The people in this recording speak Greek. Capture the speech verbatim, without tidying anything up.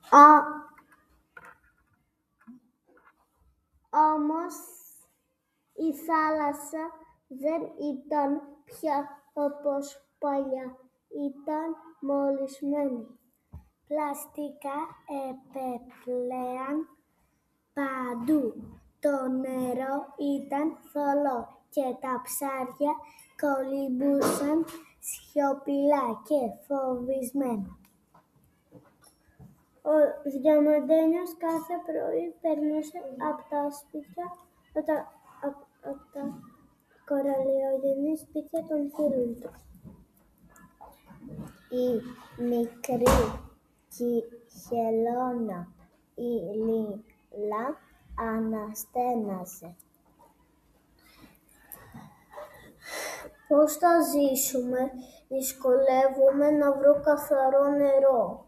Α, όμως η θάλασσα δεν ήταν πια όπως παλιά, ήταν μολυσμένη. Πλαστικά επέπλεαν παντού. Το νερό ήταν θολό και τα ψάρια κολυμπούσαν σιωπηλά και φοβισμένα. Ο Διαμαντένιος κάθε πρωί περνούσε απ' τα σπίτια, απ' τα, απ' απ' τα κοραλιογενή σπίτια των φίλων του. Η μικρή Χελώνα, η Λίλα, αναστέναζε. «Πώς θα ζήσουμε; Δυσκολεύομαι να βρω καθαρό νερό»,